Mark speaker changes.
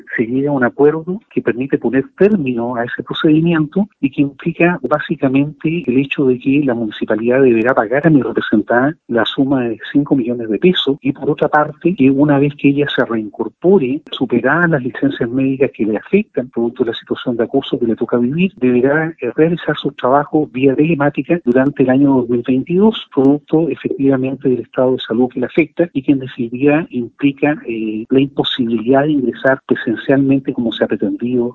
Speaker 1: se llega a un acuerdo que permite poner término a ese procedimiento y que implica básicamente el hecho de que la municipalidad deberá pagar a mi representada la suma de 5 millones de pesos y por otra parte que una vez que ella se reincorpore, superadas las licencias médicas que le afectan producto de la situación de acoso que le toca vivir, deberá realizar sus trabajos vía telemática durante el año 2022, producto efectivamente del estado de salud que le afecta y que en definitiva implica la imposibilidad de ingresar presencialmente como se ha pretendido